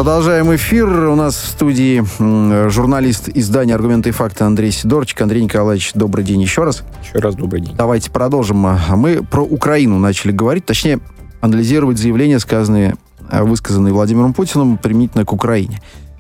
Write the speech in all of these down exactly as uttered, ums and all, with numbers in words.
Продолжаем эфир. У нас в студии журналист издания «Аргументы и факты» Андрей Сидорчик. Андрей Николаевич, добрый день еще раз. Еще раз добрый день. Давайте продолжим. Мы про Украину начали говорить, точнее, анализировать заявления, сказанные, высказанные Владимиром Путиным применительно к Украине.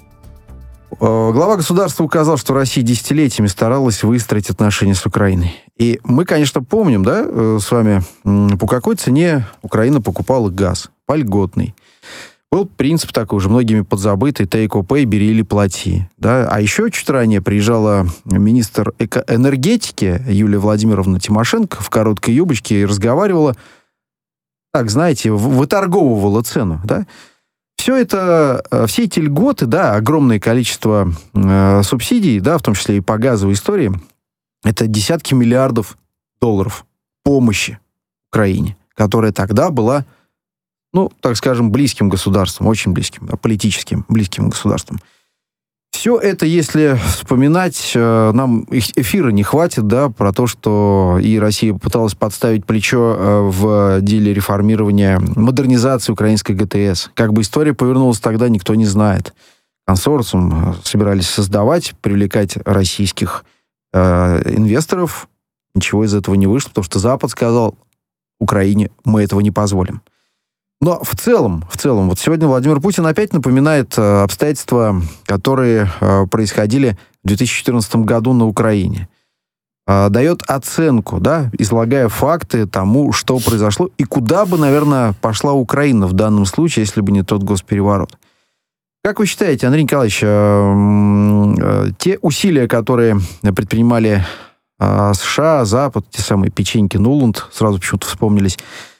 Глава государства указал, что Россия десятилетиями старалась выстроить отношения с Украиной. И мы, конечно, помним, да, с вами, по какой цене Украина покупала газ. По льготной. Был принцип такой уже многими подзабытый, take or pay, бери или плати. Да? А еще чуть ранее приезжала министр эко- энергетики Юлия Владимировна Тимошенко в короткой юбочке и разговаривала, так, знаете, выторговывала цену. Да? Все это, все эти льготы, да, огромное количество э, субсидий, да, в том числе и по газовой истории, это десятки миллиардов долларов помощи Украине, которая тогда была, ну, так скажем, близким государством, очень близким, политическим близким государством. Все это, если вспоминать, нам эфира не хватит, да, про то, что и Россия пыталась подставить плечо в деле реформирования, модернизации украинской ГТС. Как бы история повернулась тогда, никто не знает. Консорциум собирались создавать, привлекать российских э, инвесторов. Ничего из этого не вышло, потому что Запад сказал Украине, мы этого не позволим. Но в целом, в целом, вот сегодня Владимир Путин опять напоминает э, обстоятельства, которые э, происходили в две тысячи четырнадцатом году на Украине. Э, дает оценку, да, излагая факты тому, что произошло, и куда бы, наверное, пошла Украина в данном случае, если бы не тот госпереворот. Как вы считаете, Андрей Николаевич, э, э, те усилия, которые предпринимали э, США, Запад, те самые печеньки Нуланд, сразу почему-то вспомнились,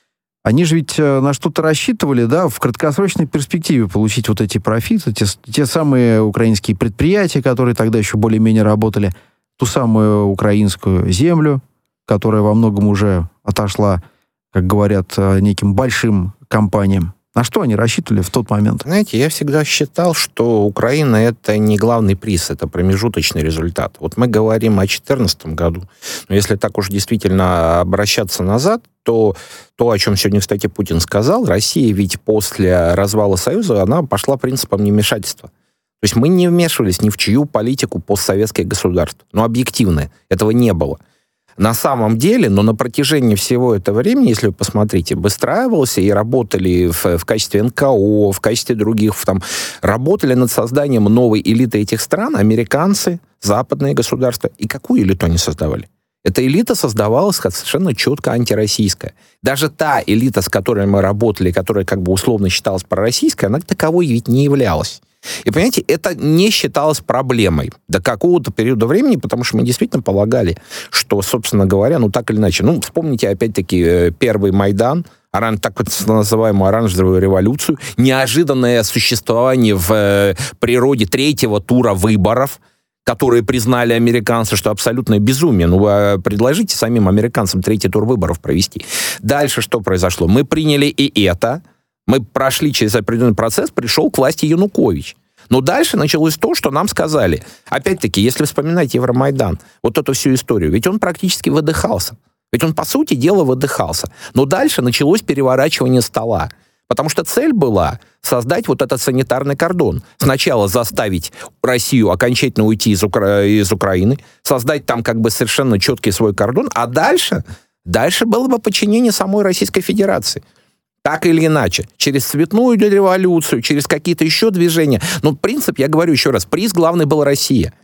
они же ведь на что-то рассчитывали, да, в краткосрочной перспективе получить вот эти профиты, те, те самые украинские предприятия, которые тогда еще более-менее работали, ту самую украинскую землю, которая во многом уже отошла, как говорят, неким большим компаниям. На что они рассчитывали в тот момент? Знаете, я всегда считал, что Украина — это не главный приз, это промежуточный результат. Вот мы говорим о две тысячи четырнадцатом году, но если так уж действительно обращаться назад, то то, о чем сегодня, кстати, Путин сказал, Россия ведь после развала Союза, она пошла принципом невмешательства. То есть мы не вмешивались ни в чью политику постсоветских государств. Но объективно этого не было. На самом деле, но на протяжении всего этого времени, если вы посмотрите, выстраивался и работали в, в качестве эн ка о, в качестве других, там, работали над созданием новой элиты этих стран, американцы, западные государства. И какую элиту они создавали? Эта элита создавалась как совершенно четко антироссийская. Даже та элита, с которой мы работали, которая как бы условно считалась пророссийской, она таковой ведь не являлась. И, понимаете, это не считалось проблемой до какого-то периода времени, потому что мы действительно полагали, что, собственно говоря, ну, так или иначе, ну, вспомните, опять-таки, первый Майдан, оран, так называемую оранжевую революцию, неожиданное существование в э, природе третьего тура выборов, которые признали американцы, что абсолютное безумие. Ну, вы предложите самим американцам третий тур выборов провести. Дальше что произошло? Мы приняли и это. Мы прошли через определенный процесс, пришел к власти Янукович. Но дальше началось то, что нам сказали. Опять-таки, если вспоминать Евромайдан, вот эту всю историю, ведь он практически выдыхался. Ведь он, по сути дела, выдыхался. Но дальше началось переворачивание стола. Потому что цель была создать вот этот санитарный кордон. Сначала заставить Россию окончательно уйти из, Укра... из Украины, создать там как бы совершенно четкий свой кордон, а дальше, дальше было бы подчинение самой Российской Федерации. Так или иначе, через цветную революцию, через какие-то еще движения. Но принцип, я говорю еще раз, приз главный был Россия.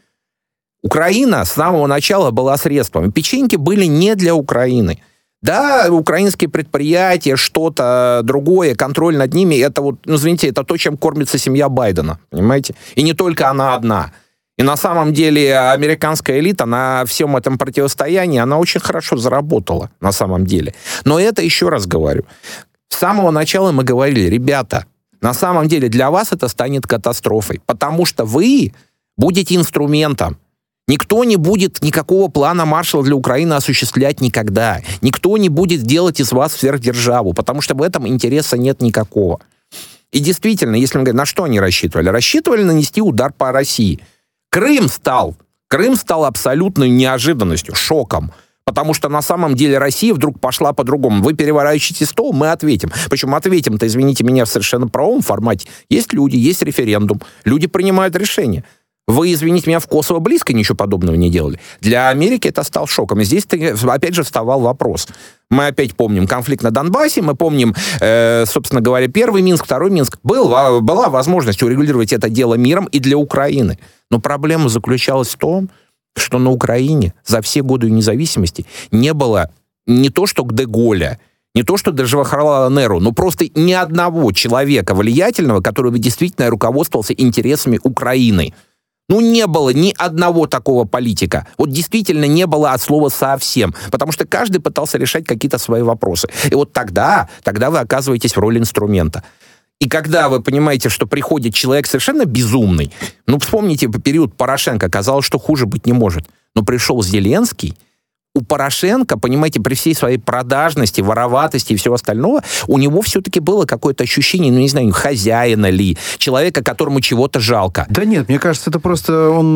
Украина с самого начала была средством. Печеньки были не для Украины. Да, украинские предприятия, что-то другое, контроль над ними, это вот, ну, извините, это то, чем кормится семья Байдена, понимаете? И не только она одна. И на самом деле американская элита на всем этом противостоянии, она очень хорошо заработала, на самом деле. Но это, еще раз говорю, с самого начала мы говорили, ребята, на самом деле для вас это станет катастрофой, потому что вы будете инструментом. Никто не будет никакого плана Маршалла для Украины осуществлять никогда. Никто не будет делать из вас сверхдержаву, потому что в этом интереса нет никакого. И действительно, если мы говорим, на что они рассчитывали? Рассчитывали нанести удар по России. Крым стал, Крым стал абсолютной неожиданностью, шоком. Потому что на самом деле Россия вдруг пошла по-другому. Вы переворачиваете стол, мы ответим. Причем ответим-то, извините меня, в совершенно правом формате. Есть люди, есть референдум. Люди принимают решения. Вы, извините меня, в Косово близко ничего подобного не делали. Для Америки это стал шоком. И здесь опять же вставал вопрос. Мы опять помним конфликт на Донбассе, мы помним, э, собственно говоря, первый Минск, второй Минск. Был, была возможность урегулировать это дело миром и для Украины. Но проблема заключалась в том, что на Украине за все годы независимости не было не то что Де-Голля, не то что даже Джавахарлала Неру, но просто ни одного человека влиятельного, который бы действительно руководствовался интересами Украины. Ну, не было ни одного такого политика. Вот действительно не было от слова совсем. Потому что каждый пытался решать какие-то свои вопросы. И вот тогда, тогда вы оказываетесь в роли инструмента. И когда вы понимаете, что приходит человек совершенно безумный, ну, вспомните период Порошенко, казалось, что хуже быть не может. Но пришел Зеленский, у Порошенко, понимаете, при всей своей продажности, вороватости и всего остального, у него все-таки было какое-то ощущение, ну, не знаю, хозяина ли, человека, которому чего-то жалко. Да нет, мне кажется, это просто он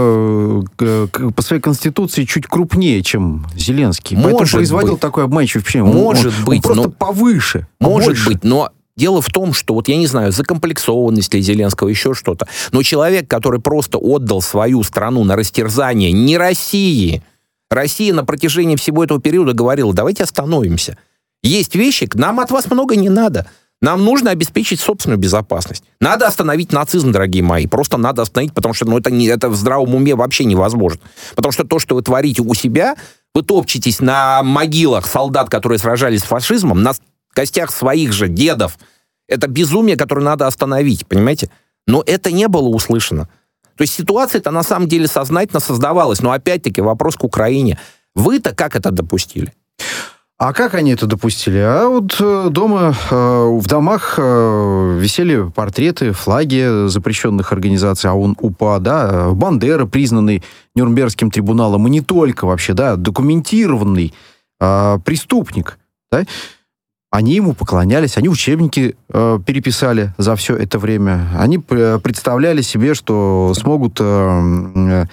э, по своей конституции чуть крупнее, чем Зеленский. Может Поэтому производил быть. такое обманчивое впечатление. Может он, быть. Он просто но... повыше. Может побольше. быть, но... Дело в том, что, вот я не знаю, закомплексованность ли Зеленского, еще что-то, но человек, который просто отдал свою страну на растерзание не России, Россия на протяжении всего этого периода говорила, давайте остановимся. Есть вещи, нам от вас много не надо. Нам нужно обеспечить собственную безопасность. Надо остановить нацизм, дорогие мои. Просто надо остановить, потому что ну, это, не, это в здравом уме вообще невозможно. Потому что то, что вы творите у себя, вы топчетесь на могилах солдат, которые сражались с фашизмом, на костях своих же дедов. Это безумие, которое надо остановить, понимаете? Но это не было услышано. То есть ситуация-то на самом деле сознательно создавалась. Но опять-таки вопрос к Украине. Вы-то как это допустили? А как они это допустили? А вот дома, в домах висели портреты, флаги запрещенных организаций, ОУН, УПА, да, Бандера, признанный Нюрнбергским трибуналом, и не только вообще, да, документированный а, преступник, да, они ему поклонялись, они учебники э, переписали за все это время. Они представляли себе, что смогут э,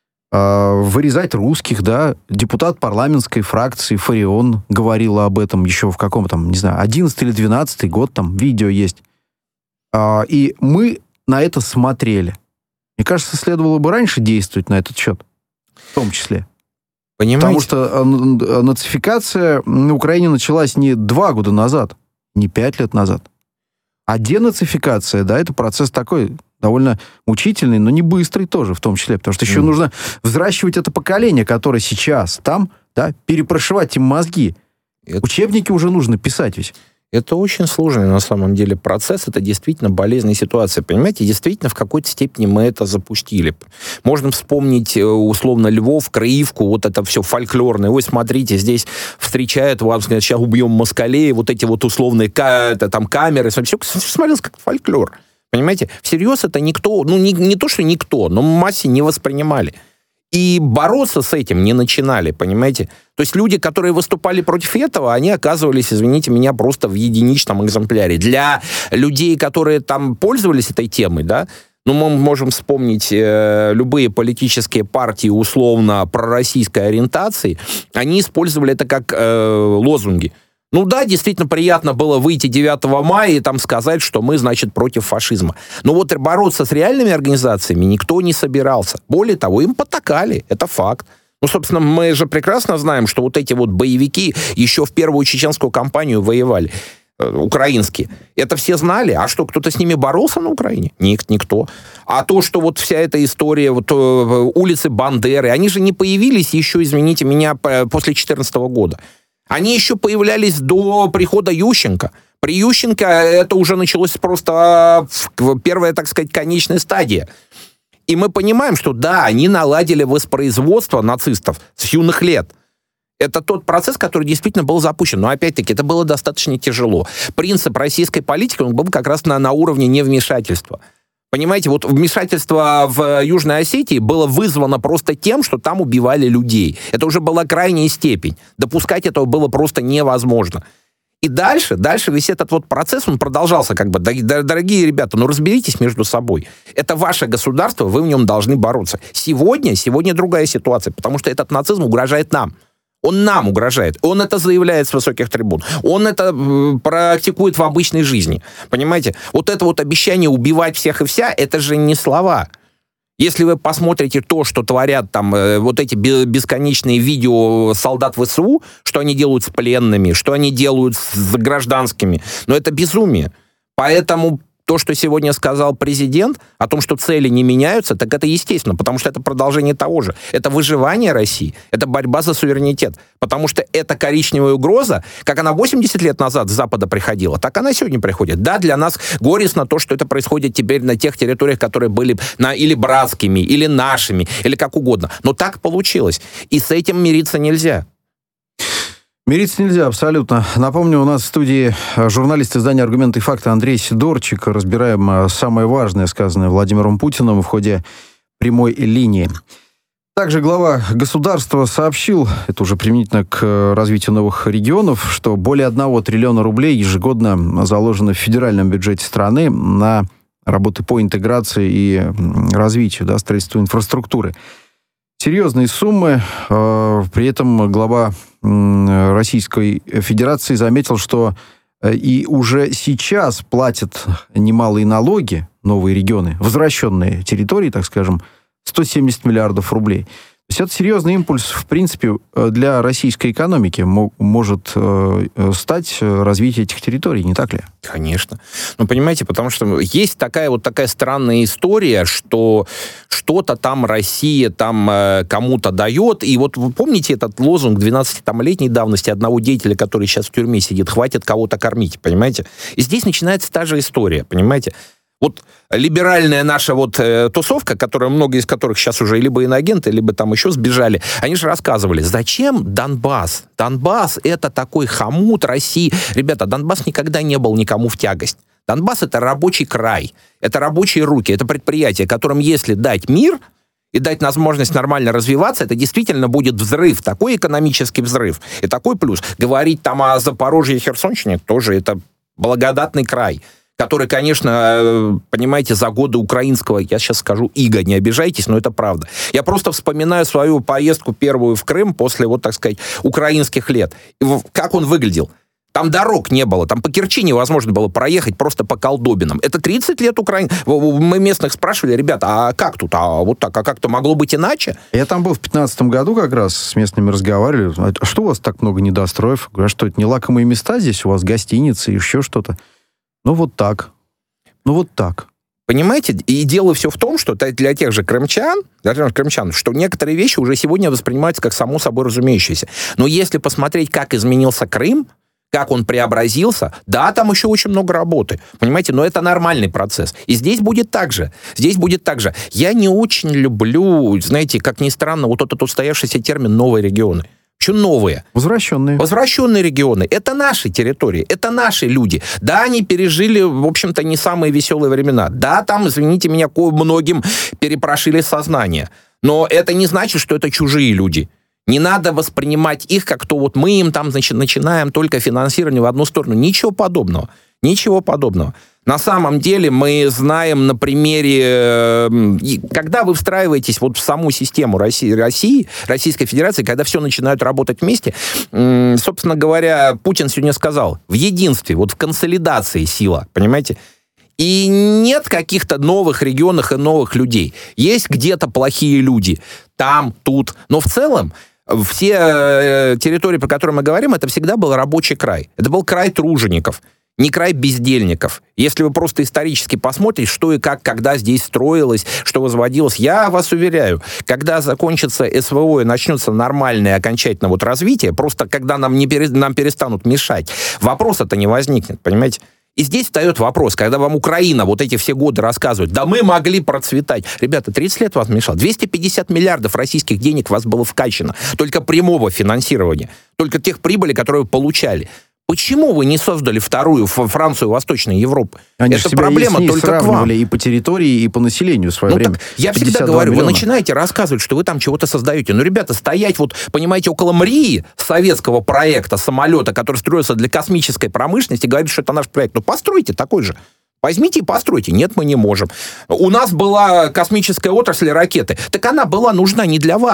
э, вырезать русских, да. Депутат парламентской фракции Фарион говорила об этом еще в каком там, не знаю, одиннадцатый или двенадцатый год, там видео есть. Э, и мы на это смотрели. Мне кажется, следовало бы раньше действовать на этот счет, в том числе. Понимаете? Потому что нацификация на Украине началась не два года назад, не пять лет назад. А денацификация, да, это процесс такой довольно мучительный, но не быстрый тоже, в том числе. Потому что еще mm. нужно взращивать это поколение, которое сейчас там, да, перепрошивать им мозги. Это... Учебники уже нужно писать ведь. Это очень сложный на самом деле процесс, это действительно болезненная ситуация. Понимаете, действительно в какой-то степени мы это запустили. Можно вспомнить условно Львов, Краевку, вот это все фольклорное. Ой, смотрите, здесь встречают, вам сказать, сейчас убьем москалей, вот эти вот условные это, там, камеры, все, все смотрелось как фольклор. Понимаете, всерьез это никто, ну не, не то, что никто, но массе не воспринимали. И бороться с этим не начинали, понимаете? То есть люди, которые выступали против этого, они оказывались, извините меня, просто в единичном экземпляре. Для людей, которые там пользовались этой темой, да, ну, мы можем вспомнить э, любые политические партии условно пророссийской ориентации, они использовали это как э, лозунги. Ну да, действительно приятно было выйти девятого мая и там сказать, что мы, значит, против фашизма. Но вот бороться с реальными организациями никто не собирался. Более того, им потакали. Это факт. Ну, собственно, мы же прекрасно знаем, что вот эти вот боевики еще в первую чеченскую кампанию воевали. Э, украинские. Это все знали. А что, кто-то с ними боролся на Украине? Ник, никто. А то, что вот вся эта история, вот э, улицы Бандеры, они же не появились еще, извините меня, после две тысячи четырнадцатого года. Они еще появлялись до прихода Ющенко. При Ющенко это уже началось просто первая, так сказать, конечная стадия. И мы понимаем, что да, они наладили воспроизводство нацистов с юных лет. Это тот процесс, который действительно был запущен. Но, опять-таки, это было достаточно тяжело. Принцип российской политики, он был как раз на, на уровне невмешательства. Понимаете, вот вмешательство в Южной Осетии было вызвано просто тем, что там убивали людей. Это уже была крайняя степень. Допускать этого было просто невозможно. И дальше, дальше весь этот вот процесс, он продолжался как бы. Дорогие ребята, ну разберитесь между собой. Это ваше государство, вы в нем должны бороться. Сегодня, сегодня другая ситуация, потому что этот нацизм угрожает нам. Он нам угрожает. Он это заявляет с высоких трибун. Он это практикует в обычной жизни. Понимаете? Вот это вот обещание убивать всех и вся, это же не слова. Если вы посмотрите то, что творят там вот эти бесконечные видео солдат ВСУ, что они делают с пленными, что они делают с гражданскими, ну это безумие. Поэтому то, что сегодня сказал президент, о том, что цели не меняются, так это естественно, потому что это продолжение того же. Это выживание России, это борьба за суверенитет. Потому что эта коричневая угроза, как она восемьдесят лет назад с Запада приходила, так она сегодня приходит. Да, для нас горестно то, что это происходит теперь на тех территориях, которые были на, или братскими, или нашими, или как угодно. Но так получилось. И с этим мириться нельзя. Мириться нельзя, абсолютно. Напомню, у нас в студии журналист издания «Аргументы и факты» Андрей Сидорчик. Разбираем самое важное, сказанное Владимиром Путиным в ходе прямой линии. Также глава государства сообщил, это уже применительно к развитию новых регионов, что более одного триллиона рублей ежегодно заложено в федеральном бюджете страны на работы по интеграции и развитию, да, строительству инфраструктуры. Серьезные суммы. При этом глава Российской Федерации заметил, что и уже сейчас платят немалые налоги новые регионы, возвращенные территории, так скажем, сто семьдесят миллиардов рублей. То есть это серьезный импульс, в принципе, для российской экономики может стать развитие этих территорий, не так ли? Конечно. Ну, понимаете, потому что есть такая вот такая странная история, что что-то там Россия там э, кому-то дает, и вот вы помните этот лозунг двенадцатилетней давности одного деятеля, который сейчас в тюрьме сидит, хватит кого-то кормить, понимаете? И здесь начинается та же история, понимаете? Вот либеральная наша вот э, тусовка, которая, многие из которых сейчас уже либо иноагенты, либо там еще сбежали, они же рассказывали, зачем Донбасс? Донбасс — это такой хомут России. Ребята, Донбасс никогда не был никому в тягость. Донбасс — это рабочий край, это рабочие руки, это предприятие, которым, если дать мир и дать возможность нормально развиваться, это действительно будет взрыв, такой экономический взрыв, и такой плюс. Говорить там о Запорожье и Херсонщине тоже это благодатный край, который, конечно, понимаете, за годы украинского, я сейчас скажу, ига, не обижайтесь, но это правда. Я просто вспоминаю свою поездку первую в Крым после, вот так сказать, украинских лет. И как он выглядел? Там дорог не было, там по Керчи невозможно было проехать просто по колдобинам. Это тридцать лет Украины. Мы местных спрашивали, ребята, а как тут? А вот так, а как-то могло быть иначе? Я там был в пятнадцатом году как раз, с местными разговаривали. А что у вас так много недостроев? Говорят, что это не лакомые места здесь, у вас гостиницы и еще что-то. Ну, вот так. Ну, вот так. Понимаете? И дело все в том, что для тех же крымчан, для тех же крымчан, что некоторые вещи уже сегодня воспринимаются как само собой разумеющиеся. Но если посмотреть, как изменился Крым, как он преобразился, да, там еще очень много работы, понимаете, но это нормальный процесс. И здесь будет так же. Здесь будет так же. Я не очень люблю, знаете, как ни странно, вот этот устоявшийся термин «новые регионы». Что новые? Возвращенные. Возвращенные регионы. Это наши территории, это наши люди. Да, они пережили, в общем-то, не самые веселые времена. Да, там, извините меня, многим перепрошили сознание. Но это не значит, что это чужие люди. Не надо воспринимать их, как то вот мы им там, значит, начинаем только финансирование в одну сторону. Ничего подобного. Ничего подобного. На самом деле мы знаем на примере, когда вы встраиваетесь вот в саму систему России, России, Российской Федерации, когда все начинают работать вместе, собственно говоря, Путин сегодня сказал, в единстве, вот в консолидации сила, понимаете? И нет каких-то новых регионов и новых людей. Есть где-то плохие люди, там, тут, но в целом все территории, по которым мы говорим, это всегда был рабочий край. Это был край тружеников. Не край бездельников. Если вы просто исторически посмотрите, что и как, когда здесь строилось, что возводилось, я вас уверяю, когда закончится СВО и начнется нормальное окончательно вот развитие, просто когда нам, не пере, нам перестанут мешать, вопроса-то не возникнет, понимаете? И здесь встает вопрос, когда вам Украина вот эти все годы рассказывает, да мы могли процветать. Ребята, тридцать лет вас мешало. двести пятьдесят миллиардов российских денег у вас было вкачано. Только прямого финансирования. Только тех прибыли, которые вы получали. Почему вы не создали вторую Францию Восточной Европы? Они Это проблема только к вам. И по территории, и по населению в свое ну, время. Так, я всегда говорю, миллиона. Вы начинаете рассказывать, что вы там чего-то создаете. Но, ребята, стоять вот, понимаете, около МРИИ, советского проекта, самолета, который строился для космической промышленности, говорит, что это наш проект. Ну, постройте такой же. Возьмите и постройте. Нет, мы не можем. У нас была космическая отрасль ракеты. Так она была нужна не для вас.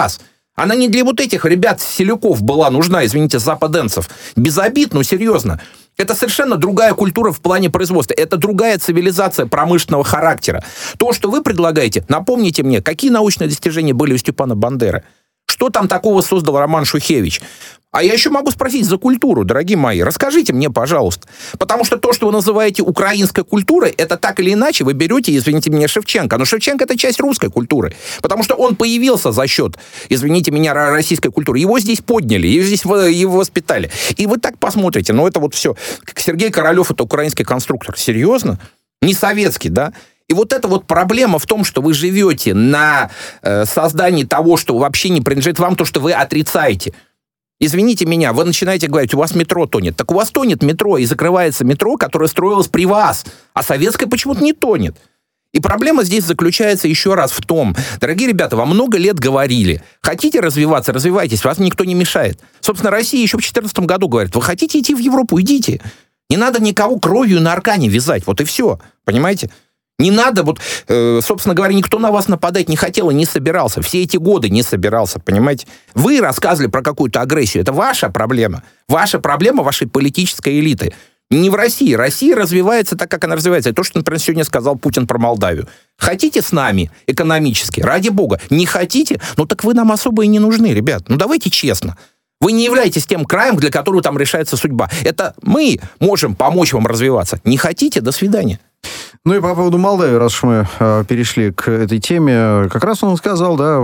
Она не для вот этих ребят, селюков была нужна, извините, западенцев. Без обид, но серьезно. Это совершенно другая культура в плане производства. Это другая цивилизация промышленного характера. То, что вы предлагаете, напомните мне, какие научные достижения были у Степана Бандеры? Что там такого создал Роман Шухевич? А я еще могу спросить за культуру, дорогие мои. Расскажите мне, пожалуйста. Потому что то, что вы называете украинской культурой, это так или иначе вы берете, извините меня, Шевченко. Но Шевченко — это часть русской культуры. Потому что он появился за счет, извините меня, российской культуры. Его здесь подняли, его здесь его воспитали. И вы так посмотрите, ну это вот все. Сергей Королев — это украинский конструктор. Серьезно? Не советский, да? И вот эта вот проблема в том, что вы живете на э, создании того, что вообще не принадлежит вам, то, что вы отрицаете. Извините меня, вы начинаете говорить, у вас метро тонет. Так у вас тонет метро, и закрывается метро, которое строилось при вас, а советское почему-то не тонет. И проблема здесь заключается еще раз в том, дорогие ребята, вам много лет говорили, хотите развиваться, развивайтесь, вас никто не мешает. Собственно, Россия еще в две тысячи четырнадцатом году говорит, вы хотите идти в Европу, идите. Не надо никого кровью на аркане вязать, вот и все, понимаете? Не надо, вот, э, собственно говоря, никто на вас нападать не хотел и не собирался. Все эти годы не собирался, понимаете? Вы рассказывали про какую-то агрессию. Это ваша проблема. Ваша проблема вашей политической элиты. Не в России. Россия развивается так, как она развивается. Это то, что, например, сегодня сказал Путин про Молдавию. Хотите с нами экономически? Ради бога. Не хотите? Ну так вы нам особо и не нужны, ребят. Ну давайте честно. Вы не являетесь тем краем, для которого там решается судьба. Это мы можем помочь вам развиваться. Не хотите? До свидания. Ну и по поводу Молдавии, раз уж мы э, перешли к этой теме, как раз он сказал, да,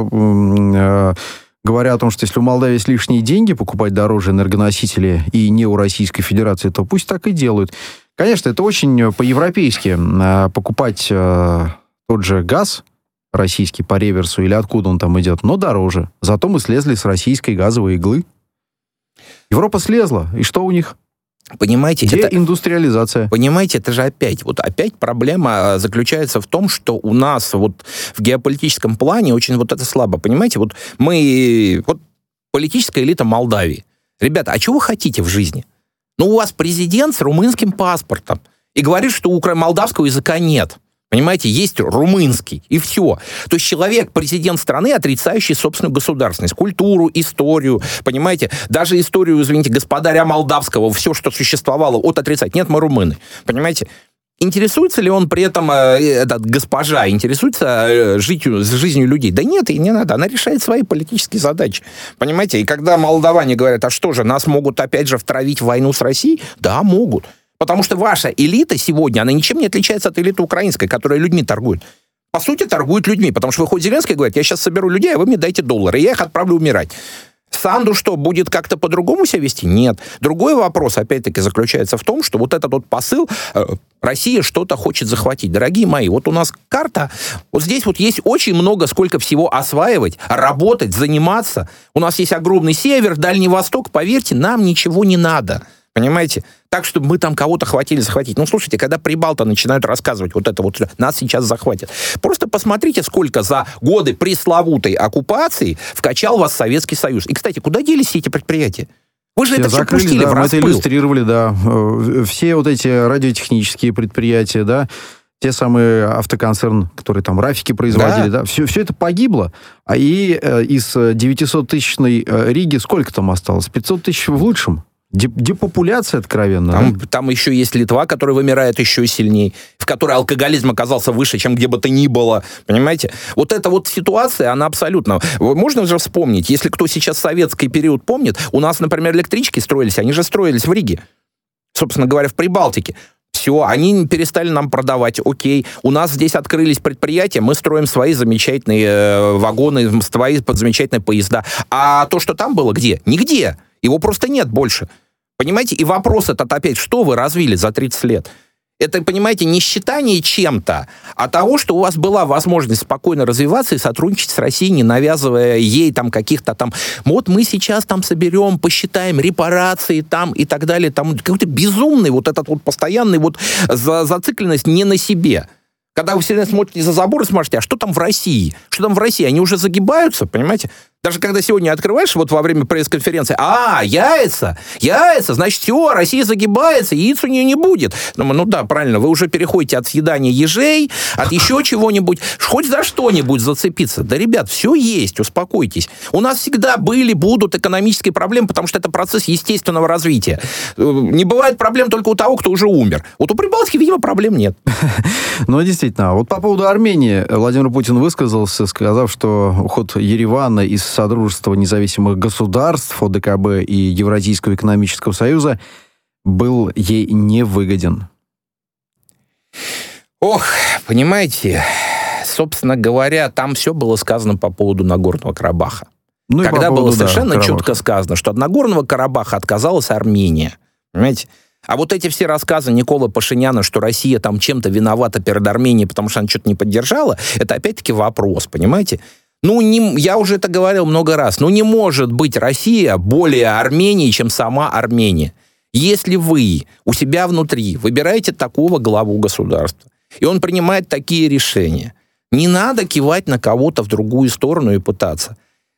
э, говоря о том, что если у Молдавии есть лишние деньги покупать дороже энергоносители и не у Российской Федерации, то пусть так и делают. Конечно, это очень по-европейски э, покупать э, тот же газ российский по реверсу или откуда он там идет, но дороже. Зато мы слезли с российской газовой иглы. Европа слезла, и что у них? Понимаете, деиндустриализация. Это, понимаете, это же опять, вот опять проблема заключается в том, что у нас вот в геополитическом плане очень вот это слабо. Понимаете, вот мы, вот политическая элита Молдавии. Ребята, а чего вы хотите в жизни? Ну, у вас президент с румынским паспортом и говорит, что у молдавского языка нет. Понимаете, есть румынский, и все. То есть человек, президент страны, отрицающий собственную государственность, культуру, историю, понимаете, даже историю, извините, господаря молдавского, все, что существовало, от отрицать. Нет, мы румыны, понимаете. Интересуется ли он при этом, э, этот госпожа, интересуется э, житью, жизнью людей? Да нет, и не надо, она решает свои политические задачи, понимаете. И когда молдаване говорят, а что же, нас могут опять же втравить в войну с Россией? Да, могут. Потому что ваша элита сегодня, она ничем не отличается от элиты украинской, которая людьми торгует. По сути, торгуют людьми, потому что выходит Зеленский и говорит, я сейчас соберу людей, а вы мне дайте доллары, и я их отправлю умирать. Санду что, будет как-то по-другому себя вести? Нет. Другой вопрос, опять-таки, заключается в том, что вот этот вот посыл, э, Россия что-то хочет захватить. Дорогие мои, вот у нас карта, вот здесь вот есть очень много, сколько всего осваивать, работать, заниматься. У нас есть огромный север, Дальний Восток, поверьте, нам ничего не надо. Понимаете? Так, чтобы мы там кого-то хватили захватить. Ну, слушайте, когда прибалты начинают рассказывать вот это вот, нас сейчас захватят. Просто посмотрите, сколько за годы пресловутой оккупации вкачал вас Советский Союз. И, кстати, куда делись все эти предприятия? Вы же все это все пустили да, в распыл. Мы это иллюстрировали, да. Все вот эти радиотехнические предприятия, да, те самые автоконцерн, которые там рафики производили, да, да все, все это погибло. А и э, из девятисоттысячной э, Риги сколько там осталось? пятьсот тысяч в лучшем. Депопуляция откровенно. Там, да? там еще есть Литва, которая вымирает еще сильнее, в которой алкоголизм оказался выше, чем где бы то ни было. Понимаете? Вот эта вот ситуация, она абсолютно... Можно же вспомнить, если кто сейчас советский период помнит, у нас, например, электрички строились, они же строились в Риге. Собственно говоря, в Прибалтике. Все, они перестали нам продавать, окей. У нас здесь открылись предприятия, мы строим свои замечательные э, вагоны, свои замечательные поезда. А то, что там было, где? Нигде. Его просто нет больше. Понимаете? И вопрос этот опять, что вы развили за тридцать лет? Это, понимаете, не считание чем-то, а того, что у вас была возможность спокойно развиваться и сотрудничать с Россией, не навязывая ей там каких-то там... Вот мы сейчас там соберем, посчитаем репарации там и так далее. Там какой-то безумный вот этот вот постоянный вот за, зацикленность не на себе. Когда вы все время смотрите за забор и смотрите, а что там в России? Что там в России? Они уже загибаются, понимаете? Даже когда сегодня открываешь, вот во время пресс-конференции, а, яйца, яйца, значит, все, Россия загибается, яиц у нее не будет. Думаю, ну да, правильно, вы уже переходите от съедания ежей, от еще чего-нибудь, хоть за что-нибудь зацепиться. Да, ребят, все есть, успокойтесь. У нас всегда были, будут экономические проблемы, потому что это процесс естественного развития. Не бывает проблем только у того, кто уже умер. Вот у Прибалтики, видимо, проблем нет. Ну, действительно. Вот по поводу Армении Владимир Путин высказался, сказав, что уход Еревана из Содружества независимых государств, о дэ ка бэ и Евразийского экономического союза был ей невыгоден. Ох, понимаете, собственно говоря, там все было сказано по поводу Нагорного Карабаха. Ну, когда по поводу, было совершенно да, четко сказано, что от Нагорного Карабаха отказалась Армения. Понимаете? А вот эти все рассказы Николы Пашиняна, что Россия там чем-то виновата перед Арменией, потому что она что-то не поддержала, это опять-таки вопрос, понимаете? Ну, не, я уже это говорил много раз, но не может быть Россия более Армении, чем сама Армения. Если вы у себя внутри выбираете такого главу государства, и он принимает такие решения, не надо кивать на кого-то в другую сторону и пытаться.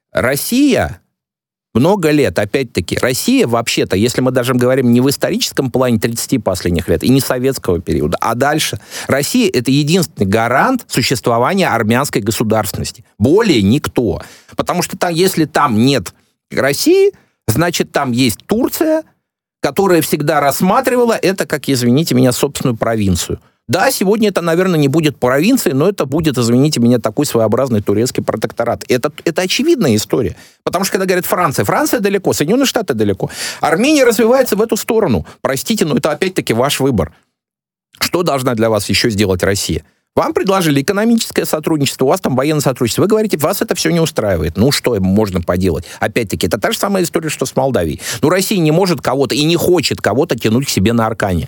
Россия много лет, опять-таки, Россия вообще-то, если мы даже говорим не в историческом плане тридцати последних лет, и не советского периода, а дальше, Россия — это единственный гарант существования армянской государственности. Более никто. Потому что там, если там нет России, значит, там есть Турция, которая всегда рассматривала это как, извините меня, собственную провинцию. Да, сегодня это, наверное, не будет провинцией, но это будет, извините меня, такой своеобразный турецкий протекторат. Это, это очевидная история. Потому что, когда говорят Франция, Франция далеко, Соединенные Штаты далеко. Армения развивается в эту сторону. Простите, но это опять-таки ваш выбор. Что должна для вас еще сделать Россия? Вам предложили экономическое сотрудничество, у вас там военное сотрудничество. Вы говорите, вас это все не устраивает. Ну, что можно поделать? Опять-таки, это та же самая история, что с Молдавией. Ну, Россия не может кого-то и не хочет кого-то тянуть к себе на аркане.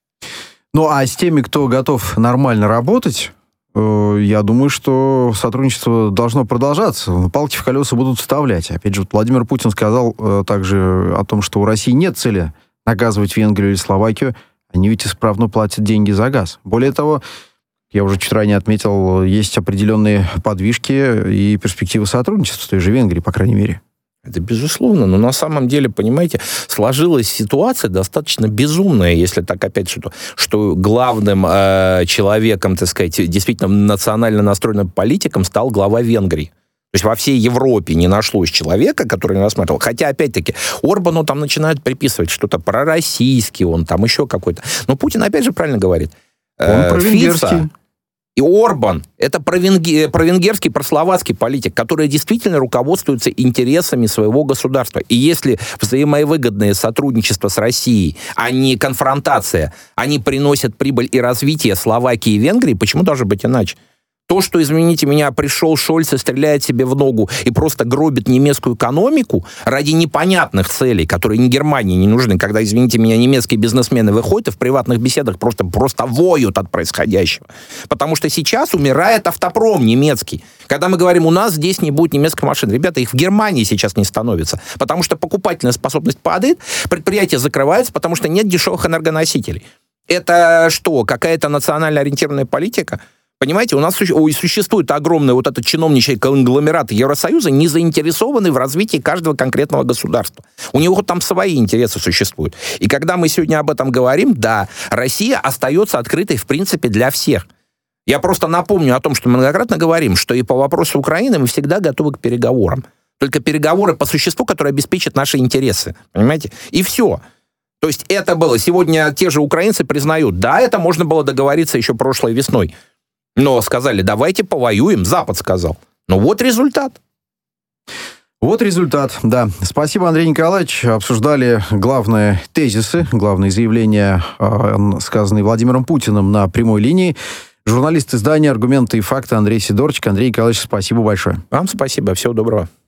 Ну, а с теми, кто готов нормально работать, э, я думаю, что сотрудничество должно продолжаться. Палки в колеса будут вставлять. Опять же, вот Владимир Путин сказал э, также о том, что у России нет цели наказывать Венгрию или Словакию. Они ведь исправно платят деньги за газ. Более того, я уже чуть ранее отметил, есть определенные подвижки и перспективы сотрудничества с той же Венгрией, по крайней мере. Это безусловно, но на самом деле, понимаете, сложилась ситуация достаточно безумная, если так опять что, что главным э, человеком, так сказать, действительно национально настроенным политиком стал глава Венгрии. То есть во всей Европе не нашлось человека, который не рассматривал. Хотя, опять-таки, Орбану там начинают приписывать что-то пророссийский, он там еще какой-то. Но Путин опять же правильно говорит. Он э, провенгерский. И Орбан — это провенги, провенгерский, прословацкий политик, который действительно руководствуется интересами своего государства. И если взаимовыгодное сотрудничество с Россией, а не конфронтация, они приносят прибыль и развитие Словакии и Венгрии, почему должно быть иначе? То, что, извините меня, пришел Шольц и стреляет себе в ногу и просто гробит немецкую экономику ради непонятных целей, которые ни Германии не нужны, когда, извините меня, немецкие бизнесмены выходят и в приватных беседах просто, просто воют от происходящего. Потому что сейчас умирает автопром немецкий. Когда мы говорим, у нас здесь не будет немецких машин, ребята, их в Германии сейчас не становится, потому что покупательная способность падает, предприятия закрываются, потому что нет дешевых энергоносителей. Это что, какая-то национально ориентированная политика? Понимаете, у нас существует огромный вот этот чиновничий конгломерат Евросоюза, не заинтересованный в развитии каждого конкретного государства. У него там свои интересы существуют. И когда мы сегодня об этом говорим, да, Россия остается открытой, в принципе, для всех. Я просто напомню о том, что мы многократно говорим, что и по вопросу Украины мы всегда готовы к переговорам. Только переговоры по существу, которые обеспечат наши интересы. Понимаете? И все. То есть это было. Сегодня те же украинцы признают, да, это можно было договориться еще прошлой весной. Но сказали, давайте повоюем, Запад сказал. Ну вот результат. Вот результат, да. Спасибо, Андрей Николаевич. Обсуждали главные тезисы, главные заявления, сказанные Владимиром Путиным на прямой линии. Журналист издания «Аргументы и факты» Андрей Сидорчик. Андрей Николаевич, спасибо большое. Вам спасибо. Всего доброго.